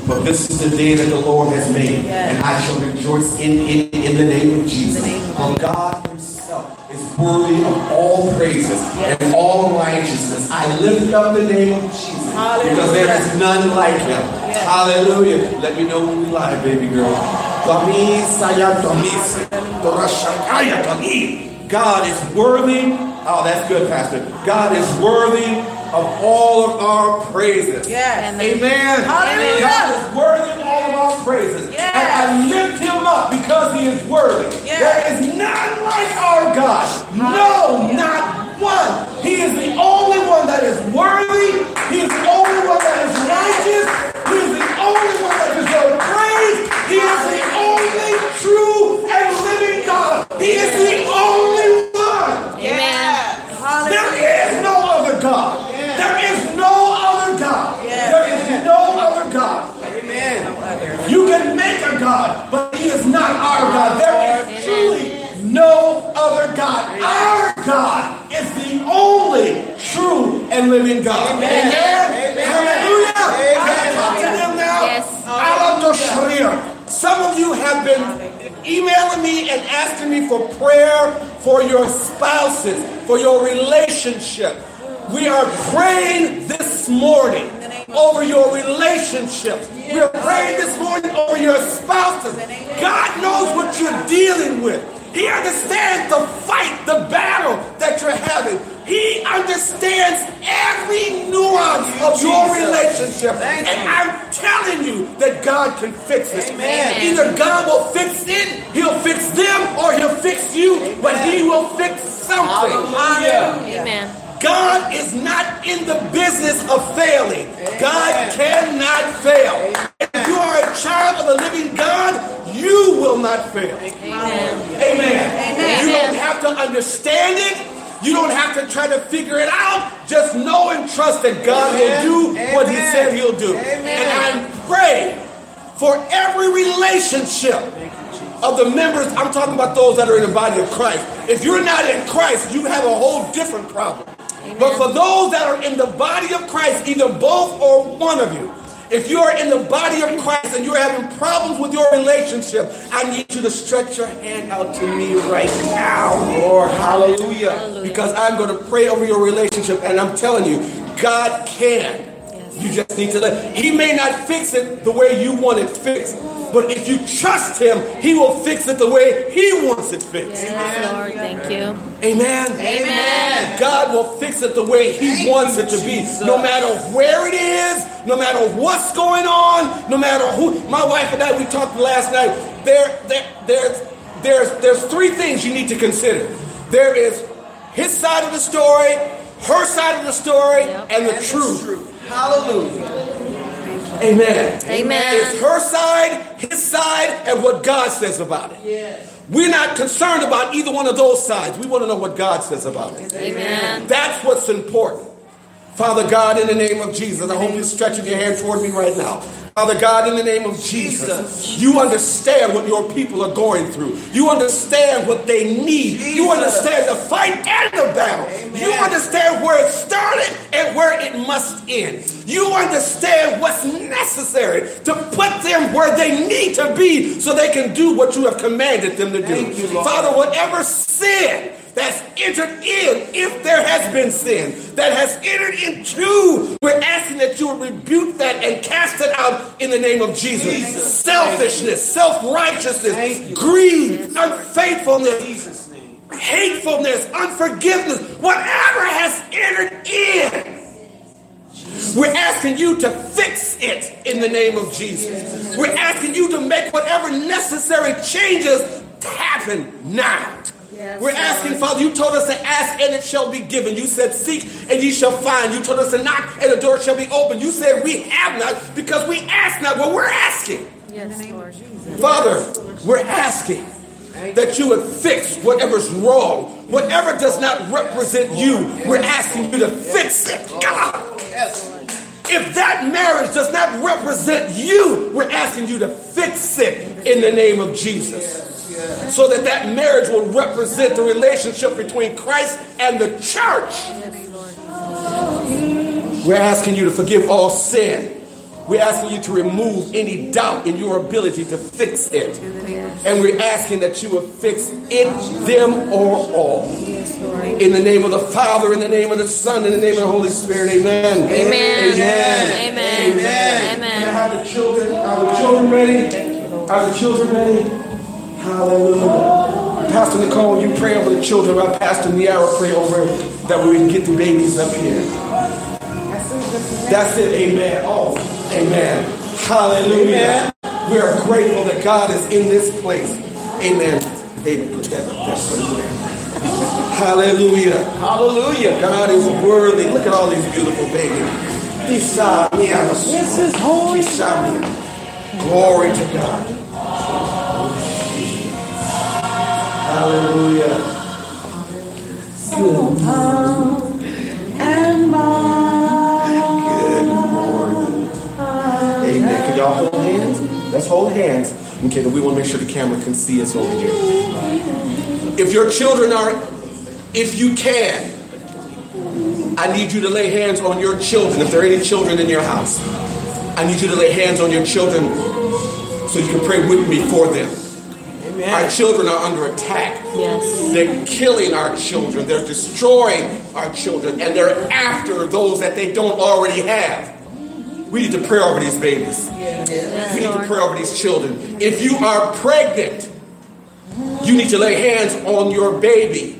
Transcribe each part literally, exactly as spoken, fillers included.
But this is the day that the Lord has made, yes. and I shall rejoice in it in, in the name of Jesus. For God himself is worthy of all praises yes. and all righteousness. I lift up the name of Jesus Hallelujah. Because there is none like him. Yes. Hallelujah. Let me know when we live, baby girl. God is worthy. Oh, that's good, Pastor. God is worthy of all of our praises. Yes. Amen. Hallelujah. God is worthy of all of our praises. Yes. And I lift him up because he is worthy. Yes. There is none like our God. No, not one. He is the only one that is worthy. He is the only one that is righteous. He is the only one that deserves praise. He is the only true and living God. He is the only one. Amen. There is no other God. There is no other God. There is no other God. Amen. You can make a God, but he is not our God. There is truly no other God. Our God is the only true and living God. Amen. Amen. Hallelujah. Can I talk to them now? Yes. Some of you have been emailing me and asking me for prayer for your spouses, for your relationship. We are praying this morning over your relationships. We are praying this morning over your spouses. God knows what you're dealing with. He understands the fight, the battle that you're having. He understands every nuance of your relationship. And I'm telling you that God can fix it. Amen. Either God will fix it, he'll fix them, or he'll fix you, but he will fix something. Hallelujah. Amen. God is not in the business of failing. God cannot fail. If you are a child of the living God, you will not fail. Amen. Amen. Amen. You don't have to understand it. You don't have to try to figure it out. Just know and trust that God will do Amen. What he said he'll do. Amen. And I pray for every relationship of the members. I'm talking about those that are in the body of Christ. If you're not in Christ, you have a whole different problem. Amen. But for those that are in the body of Christ, either both or one of you, if you are in the body of Christ and you're having problems with your relationship, I need you to stretch your hand out to me right now, Lord. Hallelujah. Hallelujah. Because I'm going to pray over your relationship, and I'm telling you, God can. Yes. You just need to let. He may not fix it the way you want it fixed, but if you trust him, he will fix it the way he wants it fixed. Yes, Lord, thank you. Amen. Amen. God will fix it the way he wants it to be. No matter where it is, no matter what's going on, no matter who. My wife and I, we talked last night. There, there, there's, there's, there's three things you need to consider. There is his side of the story, her side of the story, yep. and the and truth. truth. Hallelujah. Amen. Amen. It's her side, his side, and what God says about it. Yes. We're not concerned about either one of those sides. We want to know what God says about it. Amen. That's what's important. Father God, in the name of Jesus, I hope you're stretching your hand toward me right now. Father God, in the name of Jesus, you understand what your people are going through. You understand what they need. You understand the fight and the battle. Amen. You understand where it started and where it must end. You understand what's necessary to put them where they need to be so they can do what you have commanded them to do. You, Father, whatever sin that's entered in, if there has been sin that has entered into, we're asking that you would rebuke that and cast it out in the name of Jesus. Jesus. Selfishness, self-righteousness, greed, unfaithfulness, hatefulness, unforgiveness, whatever has entered in, we're asking you to fix it in the name of Jesus. We're asking you to make whatever necessary changes happen now. Yes, We're asking, Lord. Father, you told us to ask and it shall be given. You said seek and ye shall find. You told us to knock and the door shall be open. You said we have not because we ask not. Well, we're asking. Yes, Lord. Father, we're asking that you would fix whatever's wrong. Whatever does not represent you, we're asking you to fix it. God. If that marriage does not represent you, we're asking you to fix it in the name of Jesus. So that that marriage will represent the relationship between Christ and the church. We're asking you to forgive all sin. We're asking you to remove any doubt in your ability to fix it. And we're asking that you will fix it, them, or all. In the name of the Father, in the name of the Son, in the name of the Holy Spirit. Amen. Amen. Amen. Amen. Amen. Amen. Amen. Are the children, are the children ready? Are the children ready? Hallelujah. Pastor Nicole, you pray over the children. While Pastor Niara pray over that we can get the babies up here. That's it. Amen. Oh, amen. Hallelujah. Amen. We are grateful that God is in this place. Amen. David, put that up there. Hallelujah. Hallelujah. God is worthy. Look at all these beautiful babies. This is holy. Glory to God. Hallelujah. Good and Good morning. Amen. Can y'all hold hands? Let's hold hands. Okay, we want to make sure the camera can see us over here. If your children are, if you can, I need you to lay hands on your children. If there are any children in your house, I need you to lay hands on your children so you can pray with me for them. Amen. Our children are under attack. Yes. They're killing our children. They're destroying our children. And they're after those that they don't already have. We need to pray over these babies. Yes. We need to pray over these children. If you are pregnant, you need to lay hands on your baby.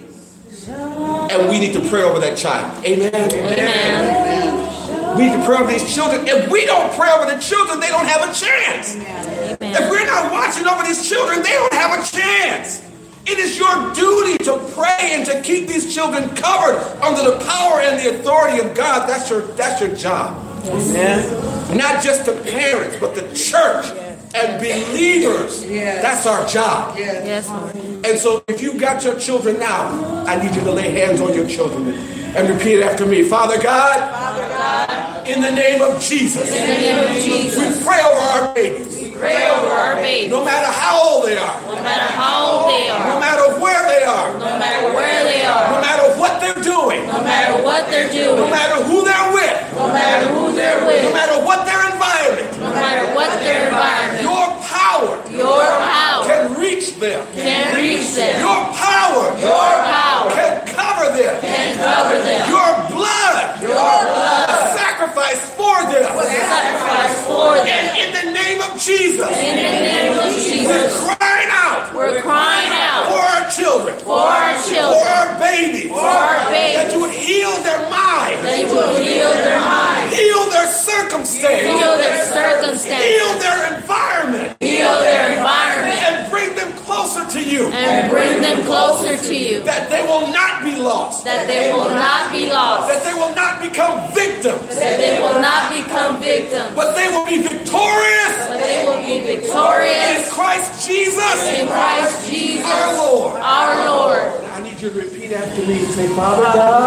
And we need to pray over that child. Amen. Amen. We need to pray over these children. If we don't pray over the children, they don't have a chance. Amen. If we're not watching over these children, they don't have a chance. It is your duty to pray and to keep these children covered under the power and the authority of God. That's your, that's your job. Amen. Not just the parents, but the church and believers. Yes. That's our job. Yes, Lord. And so if you've got your children now, I need you to lay hands on your children and repeat after me. Father God, Father God, in the name of Jesus, in the name of Jesus, we pray over our babies. We pray over our babies. No matter how old they are. No matter how old they are. No matter where they are. No matter where they are. No matter what they're doing. No matter what they're doing. No matter who they're with. No matter who they're with. No matter what their environment. No matter what their environment. Your power. Your power. Can reach them. Can reach them. Your power. Your power. Can cover them. Can cover them. Your blood. Your blood. Sacrifice for them. Sacrifice for them. And in the name of Jesus. In the name of Jesus. We're crying out. We're crying out. For our children. For our children. For our babies. For our babies. That you would heal their minds. That you would heal their minds. Heal their circumstance. Heal their circumstance. Heal their environment. Heal their environment. And bring them closer to you. And bring them closer to you. That they will not be lost. That they will not be lost. That they will not become victims. That they will not become victims. But they will be victorious. But they will be victorious. In Christ Jesus. In Christ Jesus. Our Lord. Our Lord. I need you to repeat after me and say, Father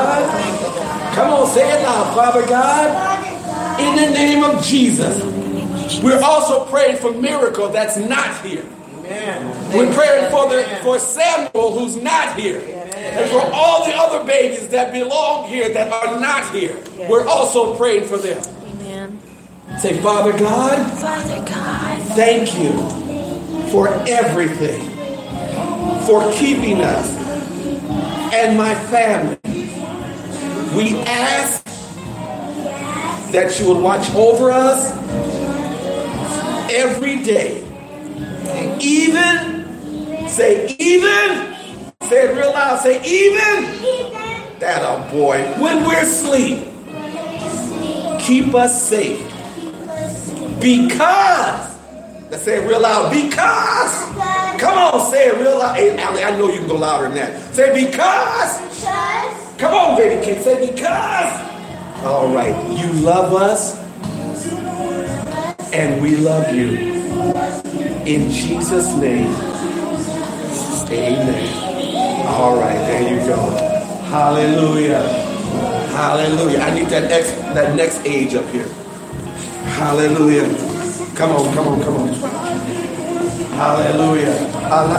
God. Come on, say it loud. Father God, in the name of Jesus. We're also praying for Miracle that's not here. Amen. We're praying for the for Samuel who's not here. Amen. And for all the other babies that belong here that are not here. Yes. We're also praying for them. Amen. Say, Father God, Father God, thank you for everything. For keeping us and my family. We ask that you would watch over us every day. Even, say even, say it real loud, say even, that a boy, when we're asleep, keep us safe. Because, let's say it real loud, because, come on, say it real loud. Hey, Allie, I know you can go louder than that. Say because, come on, baby kid, say because. All right, you love us, and we love you. In Jesus' name, amen. All right, there you go. Hallelujah. Hallelujah. I need that next, that next age up here. Hallelujah. Come on, come on, come on. Hallelujah.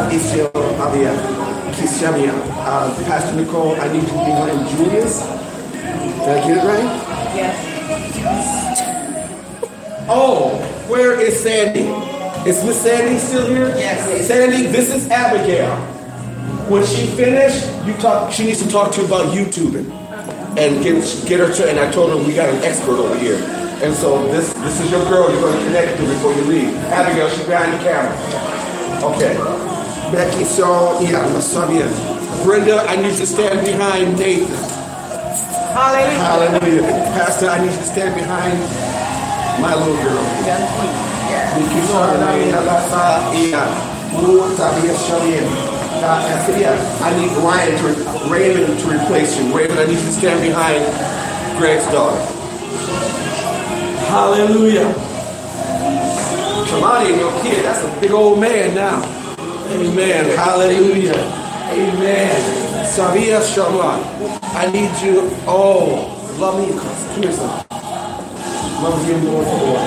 Uh, Pastor Nicole, I need you to be behind Julius. Did I get it right? Yes. Oh, where is Sandy? Is Miss Sandy still here? Yes. Sandy, this is Abigail. When she finished, you talk. She needs to talk to you about YouTubing and get get her to. And I told her we got an expert over here. And so this this is your girl. You're going to connect to before you leave. Abigail, she's behind the camera. Okay. Becky, so yeah, Masabia. Brenda, I need you to stand behind Nathan. Hallelujah. Hallelujah. Pastor, I need you to stand behind my little girl. Yeah. I need Ryan to Raymond to replace you. Raymond, I need you to stand behind Greg's daughter. Hallelujah. Kamani, your kid, that's a big old man now. Amen. Hallelujah. Amen. Savia Shama. I need you. Oh, love me. Come here, son. Love you, Lord, for oil.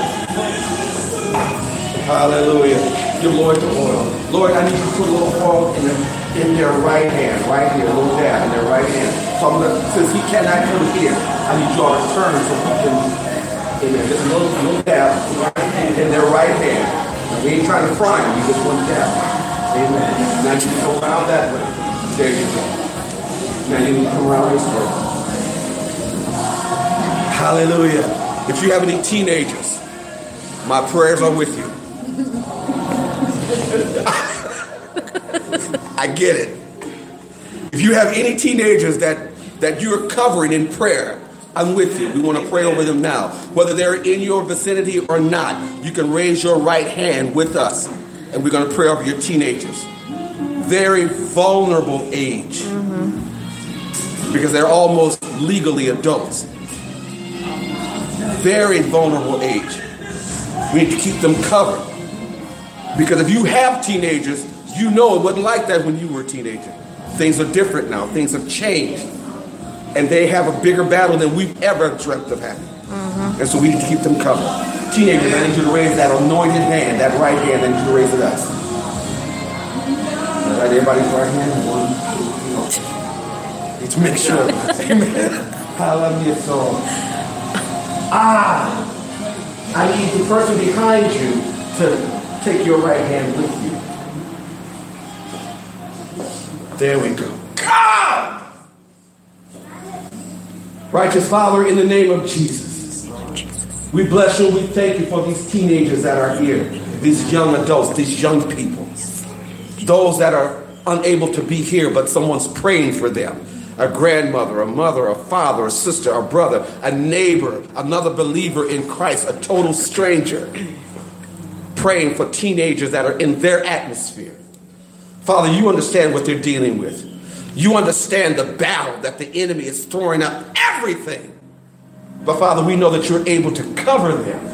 Hallelujah. Give Lord the oil. Lord, I need you to put a little oil in, the, in their right hand, right here, a little dab in their right hand. So I'm gonna, since he cannot come here, I need you all to turn so he can, amen, just a little, little dab in their right hand. Now, we ain't trying to fry him, we just want dab. Amen. Now you can go around that way. There you go. Now you can come around this way. Hallelujah. If you have any teenagers, my prayers are with you. I get it. If you have any teenagers that, that you're covering in prayer, I'm with you. We want to pray over them now. Whether they're in your vicinity or not, you can raise your right hand with us. And we're going to pray over your teenagers. Very vulnerable age. Mm-hmm. Because they're almost legally adults. Very vulnerable age. We need to keep them covered. Because if you have teenagers, you know it wasn't like that when you were a teenager. Things are different now. Things have changed. And they have a bigger battle than we've ever dreamt of having. Mm-hmm. And so we need to keep them covered. Teenagers, I need you to raise that anointed hand, that right hand, I need you to raise it up. All right, everybody's right hand. One, two, three. Need to make sure. Amen. Hallelujah. So, ah, I need the person behind you to take your right hand with you. There we go. God! Righteous Father, in the name of Jesus, we bless you and we thank you for these teenagers that are here, these young adults, these young people, those that are unable to be here, but someone's praying for them. A grandmother, a mother, a father, a sister, a brother, a neighbor, another believer in Christ, a total stranger, praying for teenagers that are in their atmosphere. Father, you understand what they're dealing with. You understand the battle that the enemy is throwing up everything. But Father, we know that you're able to cover them.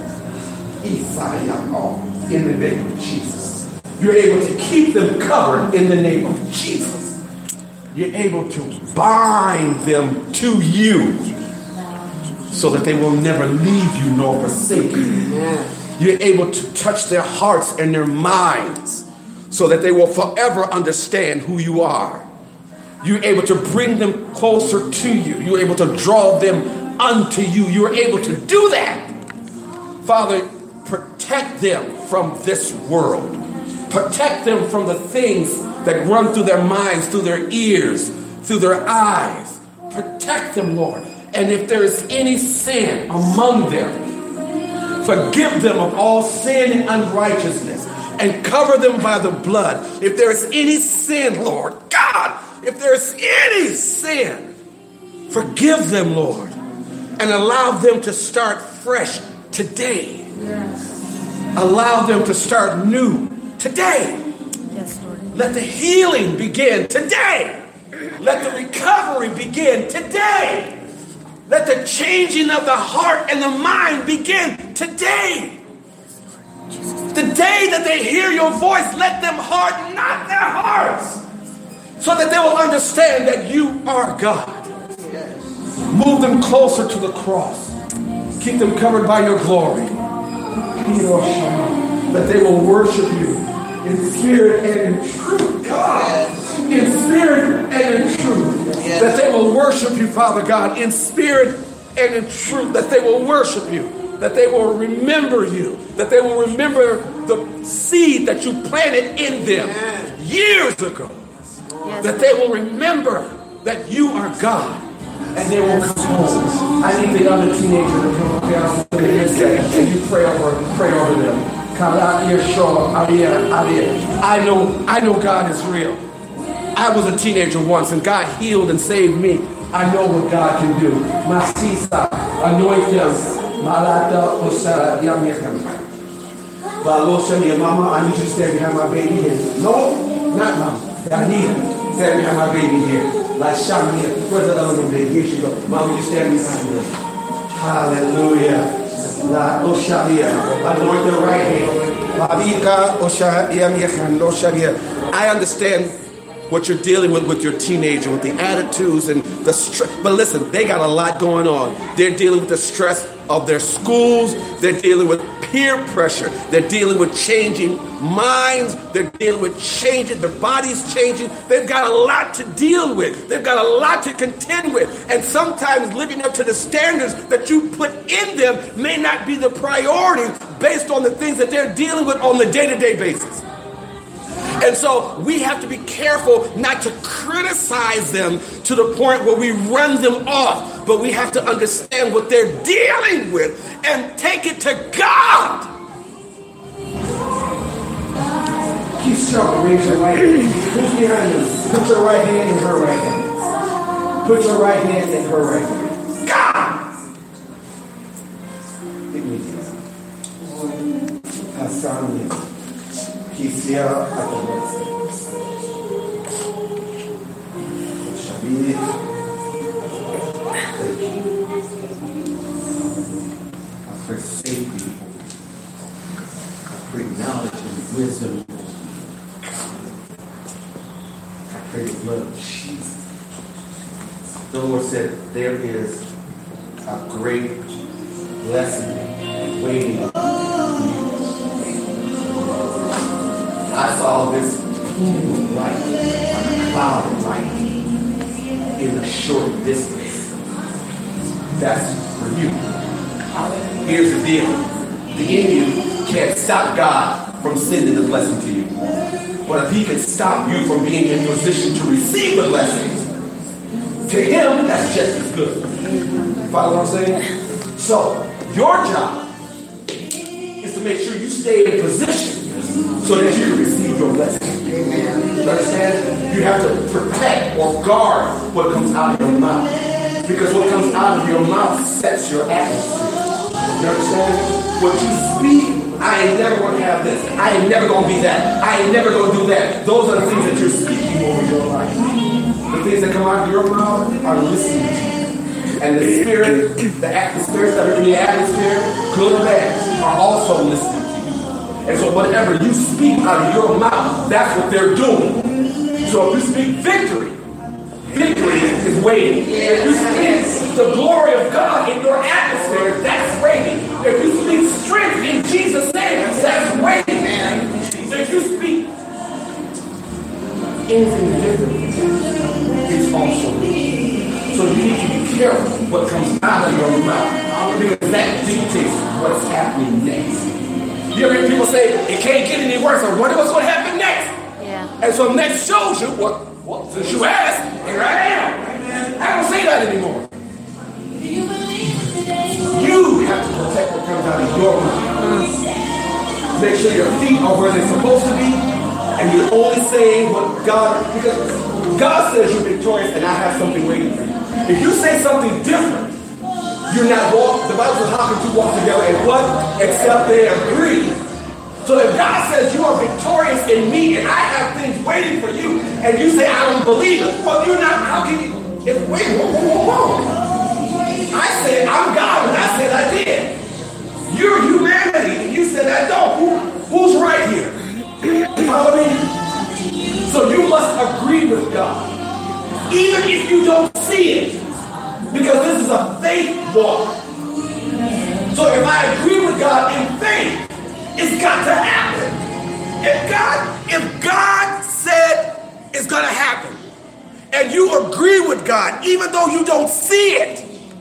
In the name of Jesus. You're able to keep them covered in the name of Jesus. You're able to bind them to you so that they will never leave you nor forsake you. You're able to touch their hearts and their minds so that they will forever understand who you are. You're able to bring them closer to you. You're able to draw them unto you. You're able to do that. Father, protect them from this world. Protect them from the things that run through their minds, through their ears, through their eyes. Protect them, Lord. And if there is any sin among them, forgive them of all sin and unrighteousness and cover them by the blood. If there is any sin, Lord, God, if there's any sin, forgive them, Lord, and allow them to start fresh today. Yes. Allow them to start new today. Yes, Lord. Let the healing begin today. Let the recovery begin today. Let the changing of the heart and the mind begin today. The day that they hear your voice, let them harden not their hearts, so that they will understand that you are God. Move them closer to the cross. Keep them covered by your glory. That they will worship you in spirit and in truth, God. In spirit and in truth. That they will worship you, Father God, in spirit and in truth. That they will worship you. that they will remember you, that they will remember the seed that you planted in them years ago, that they will remember that you are God, and they will come home. I need the other teenager to come down and you pray over, pray over them. I know, I know God is real. I was a teenager once, and God healed and saved me. I know what God can do. Masisa, anoint them. Malata Osara Yamikam. Balosa, your mama, I need you to stand behind my baby here. No, not mama. I need you. Stand behind my baby here. Like Shamia. Where's the other one? Here she go. Mama, you stand behind me. Hallelujah. La Osharia. Anoint the right hand. Babika Osha Yamikam. Osharia. I understand what you're dealing with with your teenager, with the attitudes and the stress. But listen, they got a lot going on. They're dealing with the stress of their schools. They're dealing with peer pressure. They're dealing with changing minds. They're dealing with changing, their bodies changing. They've got a lot to deal with. They've got a lot to contend with. And sometimes living up to the standards that you put in them may not be the priority based on the things that they're dealing with on the day-to-day basis. And so we have to be careful not to criticize them to the point where we run them off, but we have to understand what they're dealing with and take it to God. Keep strong, raise your right hand. Who's behind you? Put your right hand in her right hand. Put your right hand in her right hand. God! Give me this. Hassan. He's here at the West. Shabir. I pray safety. I pray knowledge and wisdom. I pray the blood of Jesus. The Lord said there is a great blessing waiting. I saw this light, a cloud of light in a short distance. That's for you. Here's the deal. The enemy can't stop God from sending the blessing to you. But if he can stop you from being in position to receive the blessings, to him, that's just as good. Follow what I'm saying? So, your job is to make sure you stay in position so that you can receive your blessing. Amen. You understand? You have to protect or guard what comes out of your mouth. Because what comes out of your mouth sets your atmosphere. You understand? What you speak, I ain't never going to have this. I ain't never going to be that. I ain't never going to do that. Those are the things that you're speaking over your life. The things that come out of your mouth are listening to you. And the spirit, the, the spirits that are in the atmosphere, good or bad, are also listening. And so whatever you speak out of your mouth, that's what they're doing. So if you speak victory, victory is waiting. If you speak the glory of God in your atmosphere, that's waiting. If you speak strength in Jesus' name, that's waiting. If you speak anything different, it's also waiting. So you need to be careful what comes out of your mouth, because that dictates what's happening next. You ever hear people say, it can't get any worse, or what what's going to happen next? Yeah. And so next shows you, what, well, since you asked, here I am. I don't say that anymore. You have to protect what comes out of your mouth. Make sure your feet are where they're supposed to be, and you're only saying what God, because God says you're victorious, and I have something waiting for you. If you say something different, you're not walking. The Bible says, how can two walk together and what? Except they agree. So if God says you are victorious in me and I have things waiting for you, and you say, I don't believe it, well, you're not, how can you? If, wait, whoa, whoa, whoa, whoa. I said, I'm God, and I said I did. You're humanity, and you said I don't. Who, who's right here? You follow me? So you must agree with God, even if you don't see it. Because this is a faith walk. So if I agree with God in faith, it's got to happen. If God, if God said it's going to happen, and you agree with God, even though you don't see it,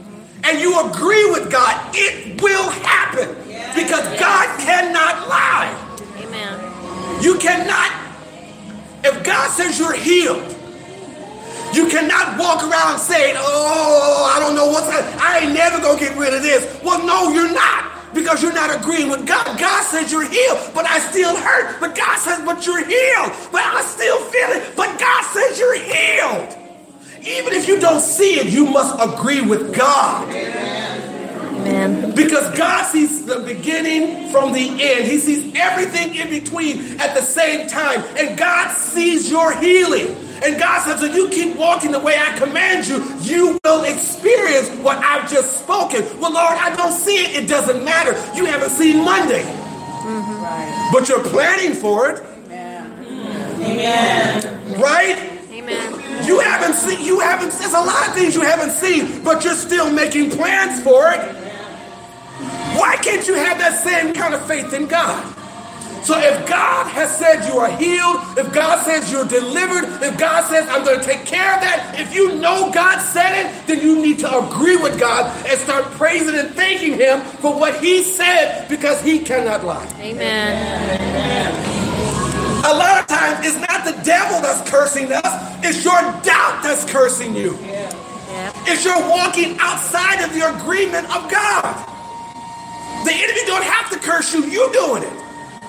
and you agree with God, it will happen. Because God cannot lie. Amen. You cannot, if God says you're healed, you cannot walk around saying, oh, I don't know what's happening. I ain't never going to get rid of this. Well, no, you're not. Because you're not agreeing with God. God says you're healed, but I still hurt. But God says, but you're healed. But I still feel it. But God says you're healed. Even if you don't see it, you must agree with God. Amen. Because God sees the beginning from the end. He sees everything in between at the same time. And God sees your healing. And God says, if you keep walking the way I command you, you will experience what I've just spoken. Well, Lord, I don't see it. It doesn't matter. You haven't seen Monday. Mm-hmm. Right. But you're planning for it. Amen. Amen. Right? Amen. You haven't seen, you haven't, there's a lot of things you haven't seen, but you're still making plans for it. Why can't you have that same kind of faith in God? So if God has said you are healed, if God says you're delivered, if God says I'm going to take care of that, if you know God said it, then you need to agree with God and start praising and thanking him for what he said, because he cannot lie. Amen. A lot of times it's not the devil that's cursing us, it's your doubt that's cursing you. Yep. It's your walking outside of the agreement of God. The enemy don't have to curse you, you're doing it.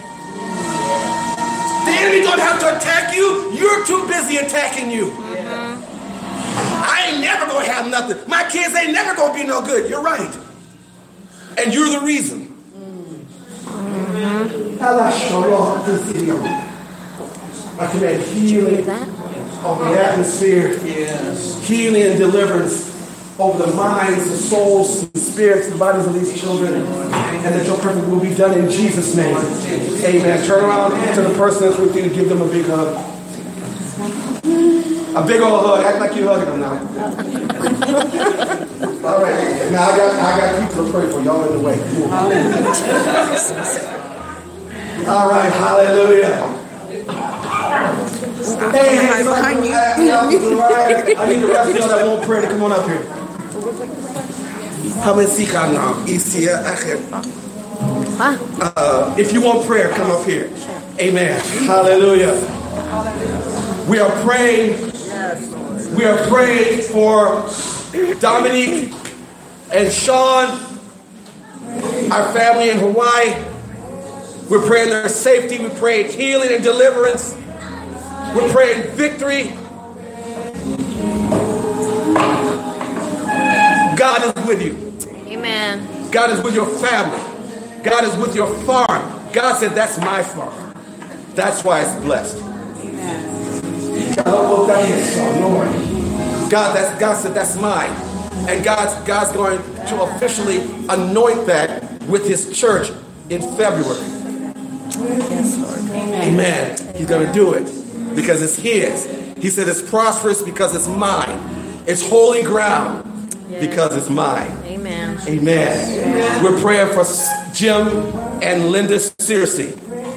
The enemy don't have to attack you. You're too busy attacking you. Mm-hmm. I ain't never going to have nothing. My kids ain't never going to be no good. You're right. And you're the reason. Mm-hmm. I command healing over the atmosphere. Yes. Healing and deliverance over the minds, the souls, the spirits, the bodies of these children, and that your perfect will be done in Jesus' name. Amen. Turn around to the person that's with you and give them a big hug. A big old hug. Act like you're hugging them now. All right. Now I got I got people to pray for. Y'all in the way. All right. Hallelujah. Hey, hey, so I, I, I need the rest of y'all that won't pray to come on up here. Uh, if you want prayer, come up here. Amen. Hallelujah. We are praying. We are praying for Dominique and Sean, our family in Hawaii. We're praying their safety. We're praying healing and deliverance. We're praying victory. God is with you. Amen. God is with your family. God is with your farm. God said, that's my farm. That's why it's blessed. Amen. God, that's, God said, that's mine. And God's, God's going to officially anoint that with his church in February. Yes, Lord. Amen. Amen. He's going to do it because it's his. He said it's prosperous because it's mine. It's holy ground. Yes. Because it's mine. Amen. Amen. Amen. We're praying for Jim and Linda Searcy.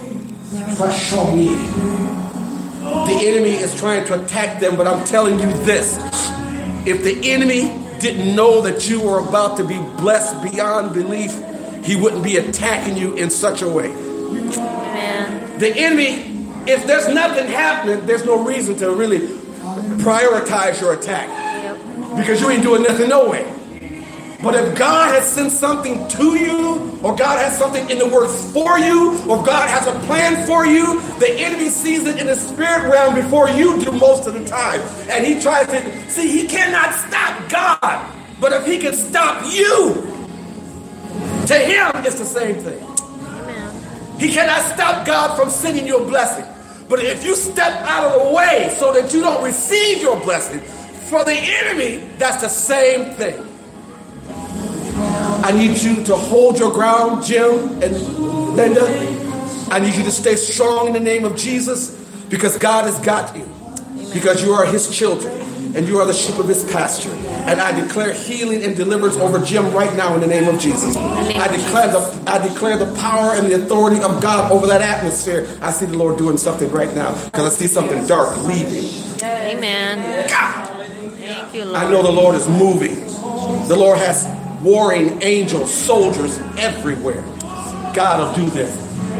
The enemy is trying to attack them, but I'm telling you this. If the enemy didn't know that you were about to be blessed beyond belief, he wouldn't be attacking you in such a way. Amen. The enemy, if there's nothing happening, there's no reason to really prioritize your attack. Because you ain't doing nothing no way. But if God has sent something to you, or God has something in the works for you, or God has a plan for you, the enemy sees it in the spirit realm before you do most of the time. And he tries to, see, he cannot stop God. But if he can stop you, to him it's the same thing. Amen. He cannot stop God from sending you a blessing. But if you step out of the way so that you don't receive your blessing, for the enemy, that's the same thing. I need you to hold your ground, Jim and Linda. I need you to stay strong in the name of Jesus, because God has got you. Because you are his children and you are the sheep of his pasture. And I declare healing and deliverance over Jim right now in the name of Jesus. I declare the I declare the power and the authority of God over that atmosphere. I see the Lord doing something right now, because I see something dark leaving. Amen. God. Thank you, Lord. I know the Lord is moving. The Lord has warring angels, soldiers everywhere. God will do this.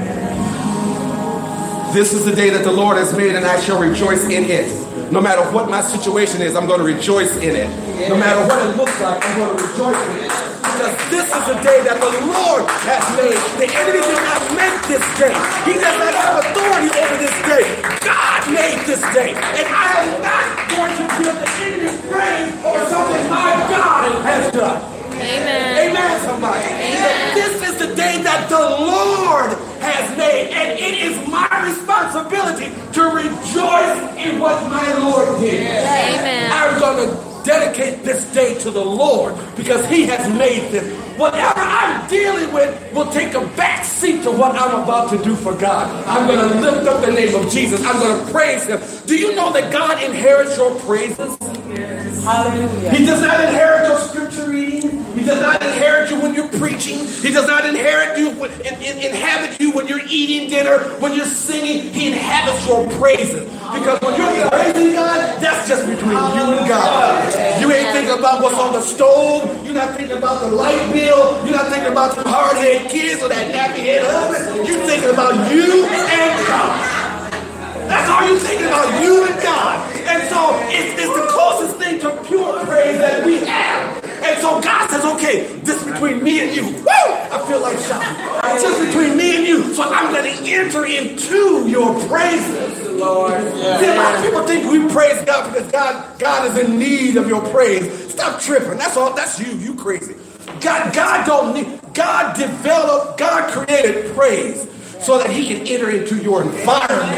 This is the day that the Lord has made, and I shall rejoice in it. No matter what my situation is, I'm going to rejoice in it. No matter what it looks like, I'm going to rejoice in it. Because this is the day that the Lord has made. The enemy did not make this day. He does not have authority over this day. God made this day. And I am not going to give the enemy praise over something my God has done. Amen. Amen, somebody. Amen. This is the day that the Lord has made, and it is my responsibility to rejoice in what my Lord did. Amen. I'm going to dedicate this day to the Lord because he has made this. Whatever I'm dealing with will take a back seat to what I'm about to do for God. I'm going to lift up the name of Jesus. I'm going to praise him. Do you know that God inherits your praises? Hallelujah. He does not inherit your scripture reading. He does not inherit you when you're preaching. He does not inherit you, when, in, in, inhabit you when you're eating dinner, when you're singing. He inhabits your praises. Because when you're praising God, that's just between you and God. You ain't thinking about what's on the stove. You're not thinking about the light bill. You're not thinking about the hard-headed kids or that nappy-head husband. You're thinking about you and God. That's all you're thinking about, you and God. And so it's, it's the closest thing to pure praise that we have. And so God says, okay, this is between me and you. Woo! I feel like shouting. It's just between me and you. So I'm going to enter into your praises. Lord. Yeah. See, a lot of people think we praise God because God, God is in need of your praise. Stop tripping. That's all. That's you. You crazy. God, God don't need. God developed. God created praise so that he can enter into your environment.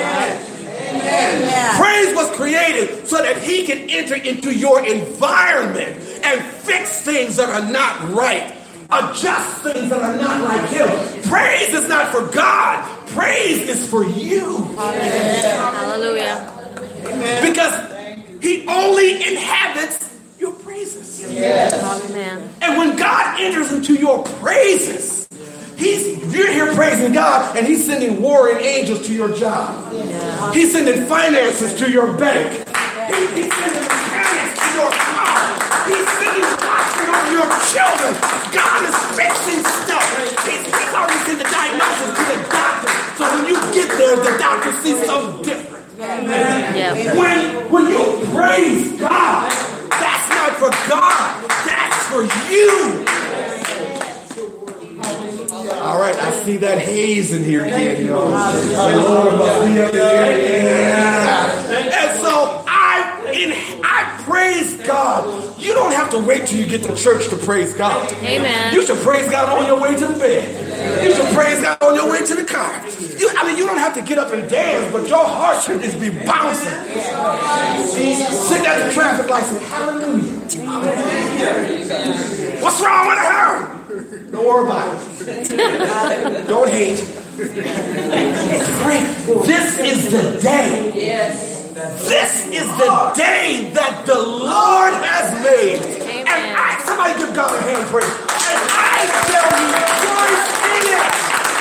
Amen. Praise was created so that he can enter into your environment and fix things that are not right. Adjust things that are not like him. Praise is not for God. Praise is for you. Hallelujah. Because he only inhabits your praises. Yes. Amen. And when God enters into your praises, He's, you're here praising God, and he's sending warring angels to your job. Yeah. He's sending finances to your bank. He, he's sending mechanics to your car. He's sending watching on your children. God is fixing stuff. He's, he's already sent the diagnosis to the doctor. So when you get there, the doctor sees something different. Yeah. When, when you praise God, that's not for God. That's for you. All right, I see that haze in here again, y'all. And so I, in, I praise God. You don't have to wait till you get to church to praise God. Amen. You should praise God on your way to the bed. You should praise God on your way to the car. You, I mean, you don't have to get up and dance, but your heart should just be bouncing. Sit at the traffic light and say, hallelujah. What's wrong with her? Don't worry about it. Don't hate. This is the day. This is the day that the Lord has made. Amen. And I, somebody give God a hand praise. And I shall rejoice in it.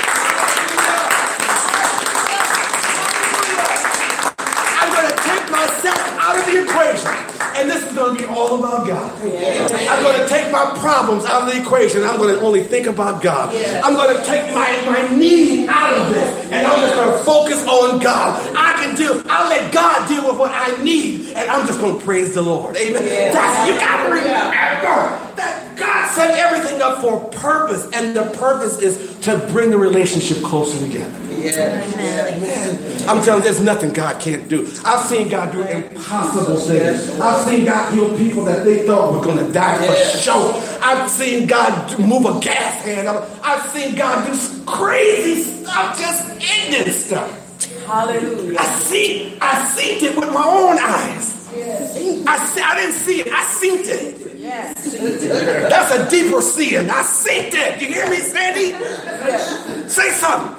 I'm going to take myself out of the equation. And this is going to be all about God. I'm going to take my problems out of the equation. I'm going to only think about God. I'm going to take my, my need out of this. And I'm just going to focus on God. I can deal. I'll let God deal with what I need. And I'm just going to praise the Lord. Amen. That's, you got to remember that God set everything up for a purpose. And the purpose is to bring the relationship closer together. Yeah. Amen. I'm telling you, there's nothing God can't do. I've seen God do impossible things. I've seen God heal people that they thought were going to die for sure. I've seen God move a gas hand. I've seen God do crazy stuff, just ignorant stuff. Hallelujah. I see, I seen it with my own eyes. Yes. I see, I didn't see it. I seen it. Yes. That's a deeper seeing. I seen it. You hear me, Sandy? Yes. Say something.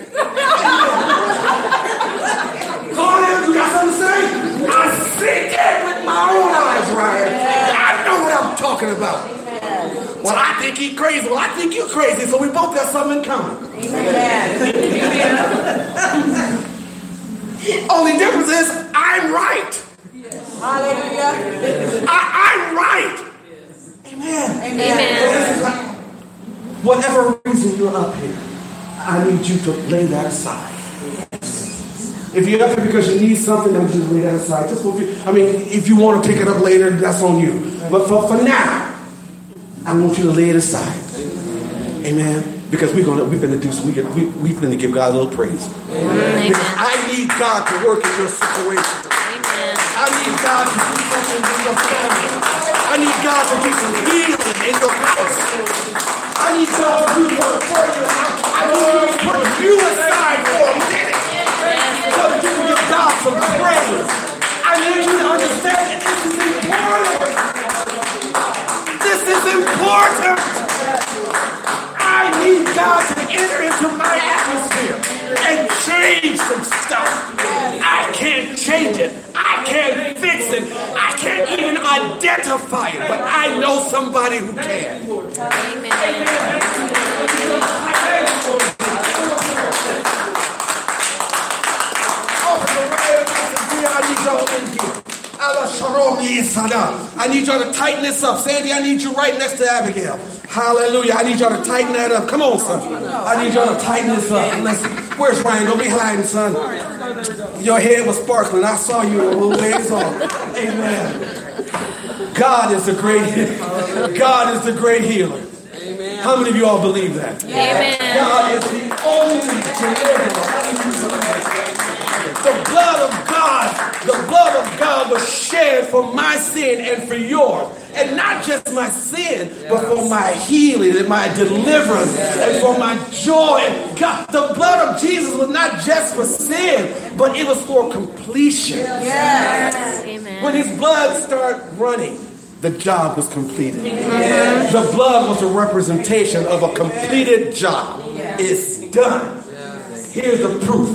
Come on in, you got something to say? I see it with my own eyes, Ryan. I know what I'm talking about. Well, I think he's crazy. Well, I think you're crazy, so we both got something in common. Only difference is I'm right. Hallelujah. I, I'm right. Amen. Amen. whatever reason you're up here, I need you to lay that aside. If you're up here because you need something, then just lay that aside. Just for, I mean, if you want to pick it up later, that's on you. But for, for now, I want you to lay it aside. Amen. Because we're gonna we're gonna do some, we get, we we're gonna give God a little praise. Amen. Because I need God to work in your situation. Amen. I need God to do something in your family. I need God to do some healing in your house. I need God to do work for you. I need you to put you aside for a minute. So that you can give God some praise. I need you to understand that this is important. This is important. I need God to enter into my atmosphere and change some stuff. I can't change it. I can't fix it. I can't even identify it. But I know somebody who can. I need y'all in here. I need y'all to tighten this up. Sandy, I need you right next to Abigail. Hallelujah. I need y'all to tighten that up. Come on, son. I need y'all to tighten this up. Listen, where's Ryan? Don't be hiding, son. Your head was sparkling. I saw you a little ways off. Amen. God is a great healer. God is the great healer. Amen. How many of you all believe that? Amen. God is the only deliverer. The blood of God, the blood of God was shed for my sin and for yours. And not just my sin, but for my healing and my deliverance and for my joy. God, the blood of Jesus was not just for sin, but it was for completion. Yes. Amen. When his blood started running, the job was completed. Yes. The blood was a representation of a completed job. Yes. It's done. Yes. Here's the proof.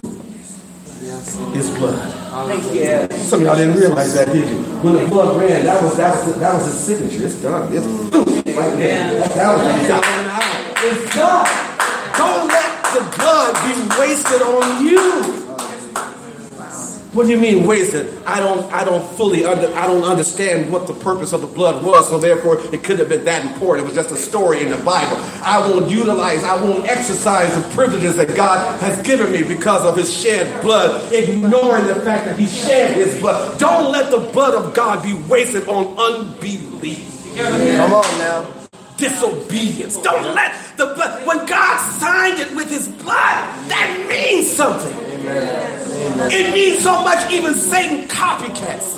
His blood. Yeah. Some of y'all didn't realize that, did you? When the blood ran, that was that was that was his signature. It's done. It's right there. That was done. It's done. Don't let the blood be wasted on you. What do you mean wasted? I don't I don't fully under I don't understand what the purpose of the blood was, so therefore it couldn't have been that important. It was just a story in the Bible. I won't utilize, I won't exercise the privileges that God has given me because of his shed blood, ignoring the fact that he shed his blood. Don't let the blood of God be wasted on unbelief. Come on now. Disobedience. Don't let the blood, when God signed it with his blood, that means something. Amen. It means so much, even Satan copycats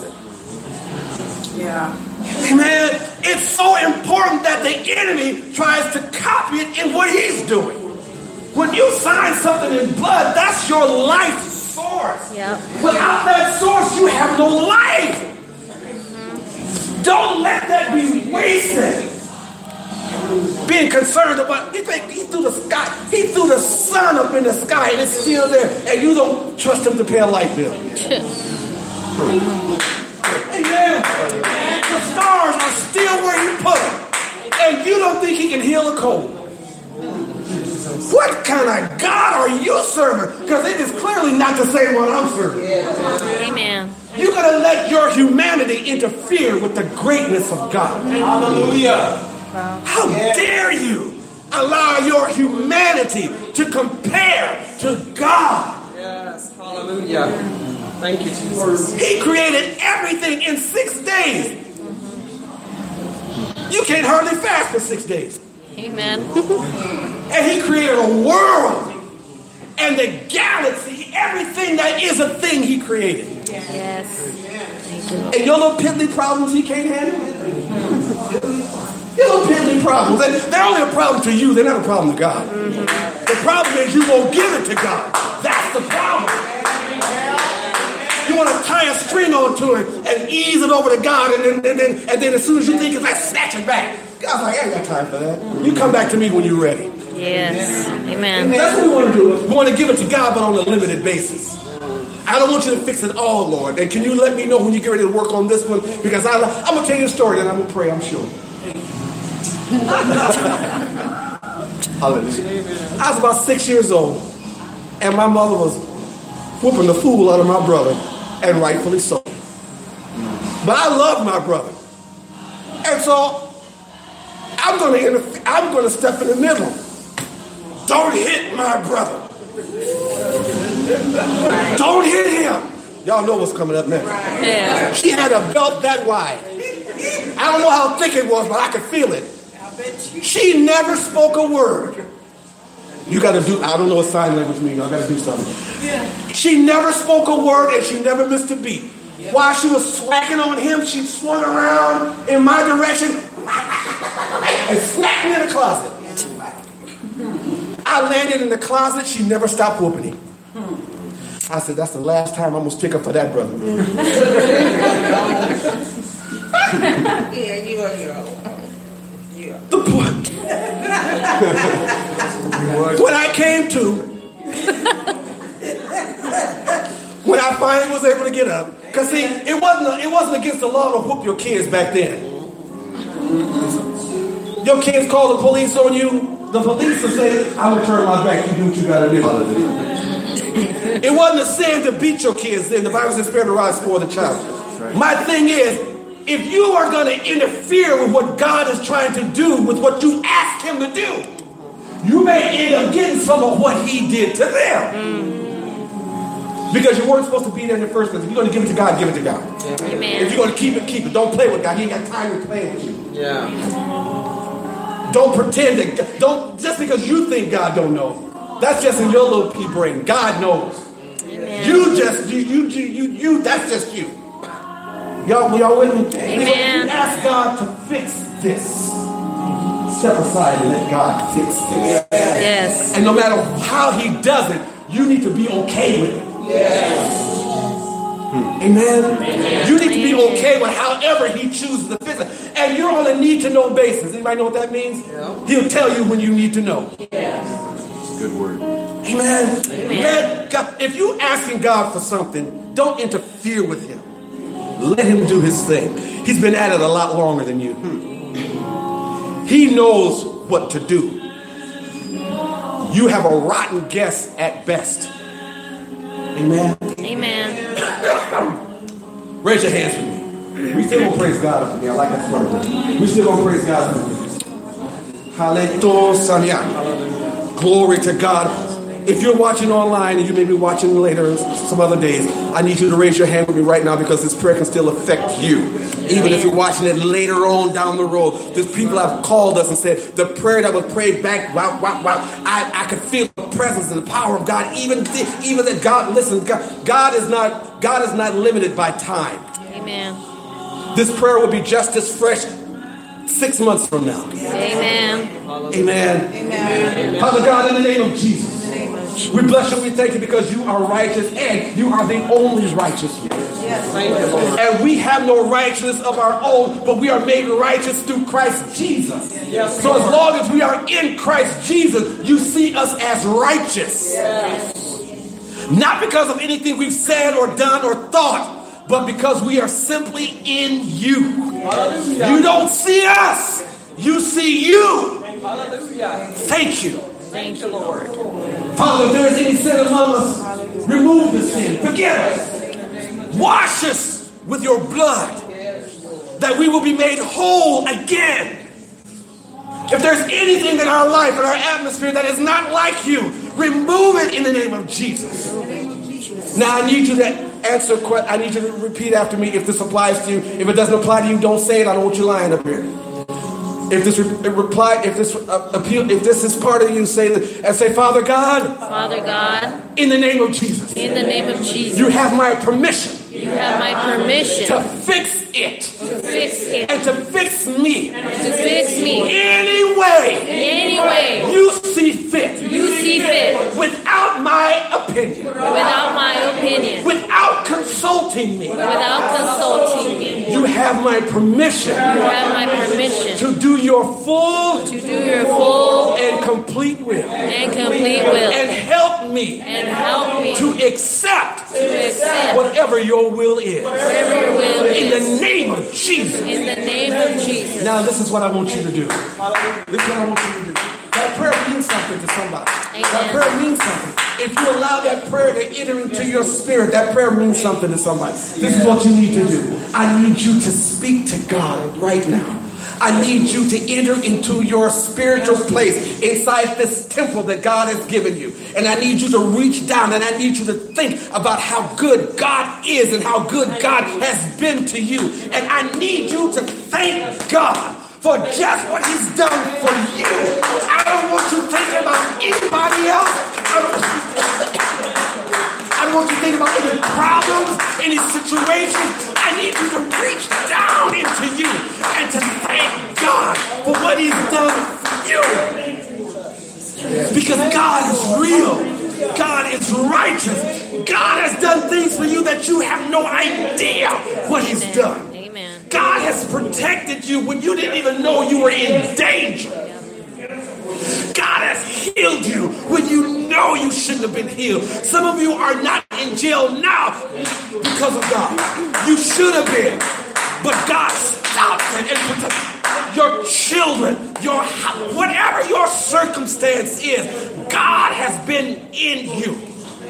it. Yeah. Amen. It's so important that the enemy tries to copy it in what he's doing. When you sign something in blood, that's your life source. Yep. Without that source, you have no life. Mm-hmm. Don't let that be wasted. Being concerned about, he think he threw the sky, he threw the sun up in the sky and it's still there, and you don't trust him to pay a light bill. Amen. The stars are still where he put them, and you don't think he can heal a cold. What kind of God are you serving? Because it is clearly not the same one I'm serving. Amen. You're going to let your humanity interfere with the greatness of God. Hallelujah. How dare you allow your humanity to compare to God? Yes, hallelujah. Thank you, Jesus. He created everything in six days. You can't hardly fast for six days. Amen. And he created a world and the galaxy, everything that is a thing he created. Yes. And your little piddly problems he can't handle? Your little piddly problems. They're only a problem to you. They're not a problem to God. Mm-hmm. The problem is you won't give it to God. That's the problem. You want to tie a string onto it and ease it over to God, and then, and then, and then as soon as you think it's like, snatch it back. God's like, I ain't got time for that. You come back to me when you're ready. Yes. Amen. And that's what we want to do. We want to give it to God, but on a limited basis. I don't want you to fix it all, Lord. And can you let me know when you get ready to work on this one? Because I, I'm going to tell you a story, and I'm going to pray, I'm sure. Hallelujah. I was about six years old, and my mother was whooping the fool out of my brother, and rightfully so. But I love my brother, and so I'm going to I'm going to step in the middle. Don't hit my brother. Don't hit him. Y'all know what's coming up next. Yeah. She had a belt that wide. I don't know how thick it was, but I could feel it. She never spoke a word. You got to do, I don't know what sign language means. I got to do something. She never spoke a word and she never missed a beat. While she was swacking on him, she swung around in my direction and smacked me in the closet. I landed in the closet. She never stopped whooping him. I said, that's the last time I'm going to stick up for that brother. Yeah, you are your own. Yeah. The point. When I came to, when I finally was able to get up, because see, it wasn't, it wasn't against the law to whoop your kids back then. Your kids call the police on you, the police will say, I will turn my back, you do what you got to do. It wasn't a sin to beat your kids then. The Bible says, spare the rod, spoil the child. My thing is, if you are going to interfere with what God is trying to do, with what you asked him to do, you may end up getting some of what he did to them. Mm. Because you weren't supposed to be there in the first place. If you're going to give it to God, give it to God. Amen. If you're going to keep it, keep it. Don't play with God. He ain't got time to play with you. Yeah. Don't pretend that, don't, just because you think God don't know. That's just in your little pea brain. God knows. Amen. You just, you, you, you, you, you, that's just you. Y'all, y'all with me? Amen. Ask God to fix this. Step aside and let God fix this. Yes. And no matter how he does it, you need to be okay with it. Yes. Hmm. Amen? Amen. You need to be okay with however he chooses to fix it. And you're on a need-to-know basis. Anybody know what that means? Yeah. He'll tell you when you need to know. Yes. Good word. Amen. Amen. God, if you're asking God for something, don't interfere with him. Let him do his thing. He's been at it a lot longer than you. He knows what to do. You have a rotten guess at best. Amen. Amen. Raise your hands for me. We still gonna praise God for me. I like that word. We still gonna praise God for me. Hallelujah. Glory to God. If you're watching online and you may be watching later some other days, I need you to raise your hand with me right now because this prayer can still affect you. Even if you're watching it later on down the road, there's people have called us and said, the prayer that was prayed back, wow, wow, wow, I, I could feel the presence and the power of God. Even, even that God, listen, God, God is not, God is not limited by time. Amen. This prayer will be just as fresh six months from now. Amen. Amen. Amen. Father God, in the name of Jesus, we bless you, we thank you because you are righteous and you are the only righteous. Yes. Thank you, Lord. And we have no righteousness of our own, but we are made righteous through Christ Jesus. Yes, so as long as we are in Christ Jesus, you see us as righteous. Yes. Not because of anything we've said or done or thought, but because we are simply in you. Hallelujah. You don't see us, you see you. Hallelujah. Thank you. Thank you, Lord. Father, if there is any sin among us, remove the sin. Forgive us. Wash us with your blood, that we will be made whole again. If there's anything in our life, in our atmosphere that is not like you, remove it in the name of Jesus. Now I need you to answer, I need you to repeat after me if this applies to you. If it doesn't apply to you, don't say it. I don't want you lying up here. If this re- reply, if this uh, appeal, if this is part of you, say that and say, Father God, Father God, in the name of Jesus, in the name of Jesus, you have my permission. You have my permission to fix it, to fix it, and to fix me, to fix me any way, any way you see fit, you see fit, without my opinion, without my opinion, without consulting me, without consulting me. You have my permission. You have my permission to do your full, to do your full and complete will, and complete will, and help me, and help me to accept, to accept whatever your will is. Whatever your will in is. the name of Jesus. In the name of Jesus. Now this is what I want you to do. This is what I want you to do. That prayer means something to somebody. Amen. That prayer means something. If you allow that prayer to enter into your spirit, that prayer means something to somebody. This is what you need to do. I need you to speak to God right now. I need you to enter into your spiritual place inside this temple that God has given you. And I need you to reach down and I need you to think about how good God is and how good God has been to you. And I need you to thank God for just what he's done for you. I don't want you thinking about anybody else. I don't, I don't want you thinking about any problems, any situations. I need you to reach down into you and to thank God for what he's done for you. Because God is real. God is righteous. God has done things for you that you have no idea what he's done. Amen. God has protected you when you didn't even know you were in danger. God has healed you when you know you shouldn't have been healed. Some of you are not in jail now because of God. You should have been. But God stopped it and protected your children, your house, whatever your circumstance is, God has been in you.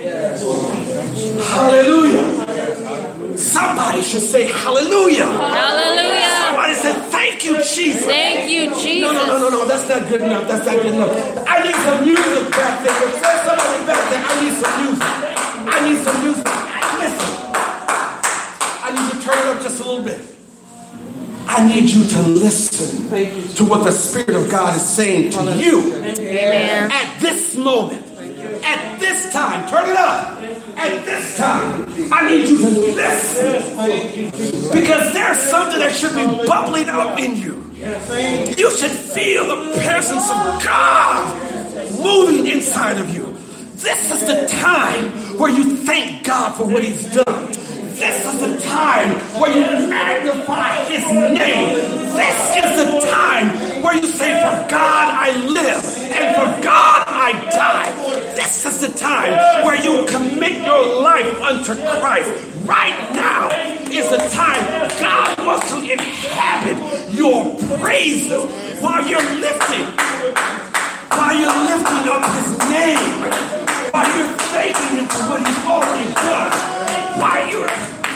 Hallelujah. Somebody should say hallelujah. Hallelujah. Somebody said thank you, Jesus. Thank you, Jesus. No, no, no, no, no. That's not good enough. That's not good enough. I need some music back there. Say somebody back there. I need some music. I need some music. Listen. I need you to turn it up just a little bit. I need you to listen to what the Spirit of God is saying to you. Amen. At this moment. At this time, turn it up. At this time, I need you to listen. Because there's something that should be bubbling up in you. You should feel the presence of God moving inside of you. This is the time where you thank God for what he's done. This is the time where you magnify his name. This is the time where you say, for God I live and for God I die. This is the time where you commit your life unto Christ. Right now is the time God wants to inhabit your praises while you're lifting, while you're lifting up his name, while you're thanking him for what he's already done. While you are,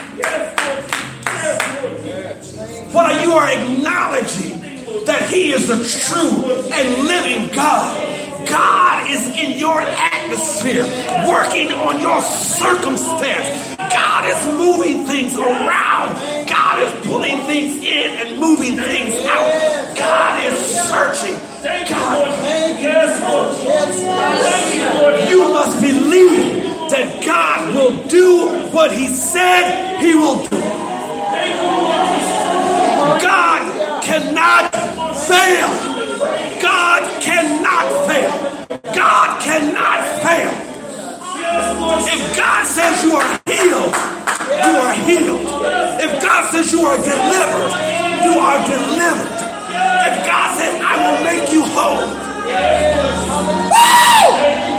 while you are acknowledging that he is the true and living God. God is in your atmosphere, working on your circumstance. God is moving things around. God is pulling things in and moving things out. God is searching. God, you must believe that God will do what he said he will do. God cannot fail. God cannot fail. God cannot fail. If God says you are healed, you are healed. If God says you are delivered, you are delivered. If God says I will make you whole, woo!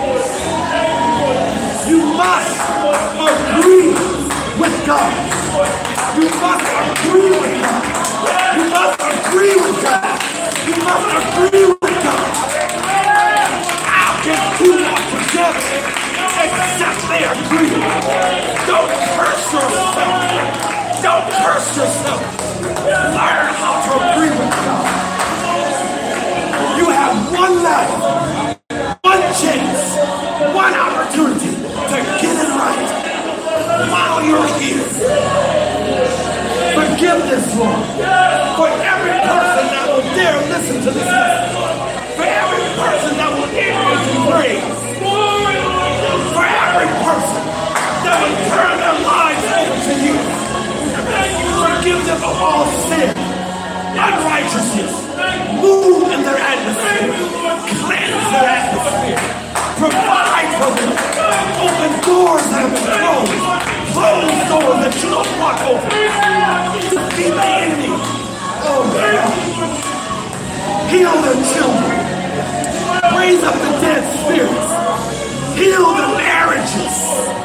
You must agree with God. You must agree with God. You must agree with God. You must agree with God. How can two walk together except they agree? Don't curse yourself. Don't curse yourself. Learn how to agree with God. You have one life, one chance, one opportunity to get it right while you're here. Forgiveness, Lord, for every person that will dare listen to this message, for every person that will enter into praise, for every person that will turn their lives over to you. Forgive them of all sin, unrighteousness, move in their atmosphere, cleanse their atmosphere, provide for them, open doors that have been closed, close doors that you don't walk over, defeat the enemy. Oh God, heal their children, raise up the dead spirits, heal the marriages,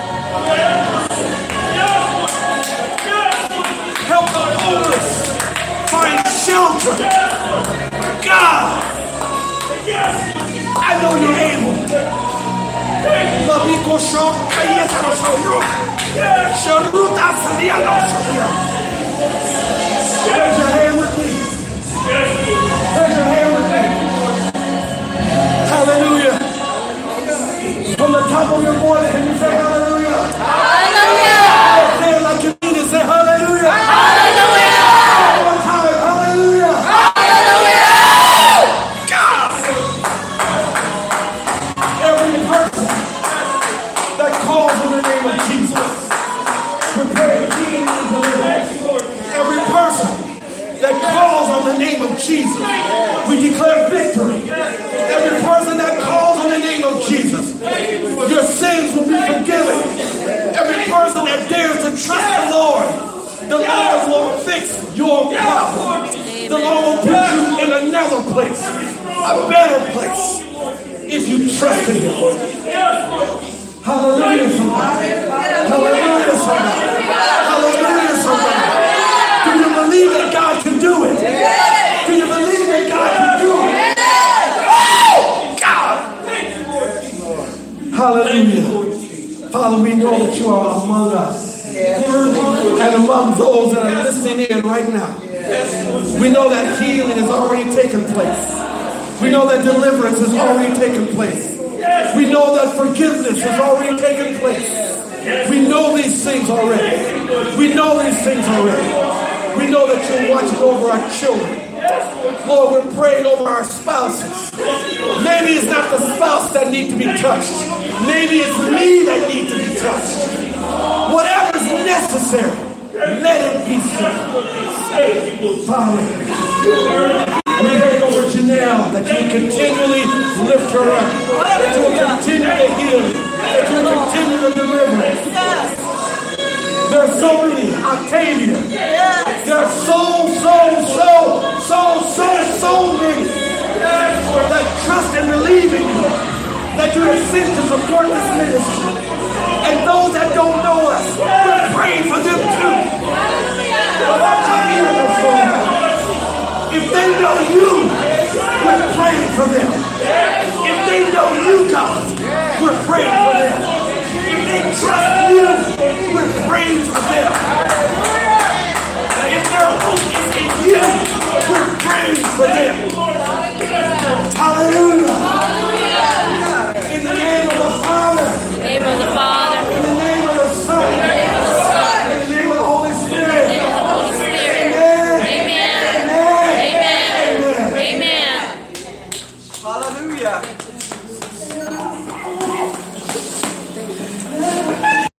help the homeless find shelter. God, I know you're able. Raise your hand with me. another place, a better place, if you trust in Him. Hallelujah, somebody. Hallelujah, somebody. Hallelujah, somebody. Do you believe that God can do it? Do you believe that God can do it? Oh, God. Hallelujah. Father, we know that you are among us. And among those that are listening in right now. We know that healing has already taken place. We know that deliverance has already taken place. We know that forgiveness has already taken place. We know these things already. We know these things already. We know that you're watching over our children. Lord, we're praying over our spouses. Maybe it's not the spouse that needs to be touched. Maybe it's me that needs to be touched. Whatever's necessary, let it be so. Father, we pray over Janelle that you will continually lift her up, that you will continue to heal, that you will continue to deliver. There are so many, Octavia. There are so, so, so, so, so, so many that trust and believe in you, that you have sent to support this ministry.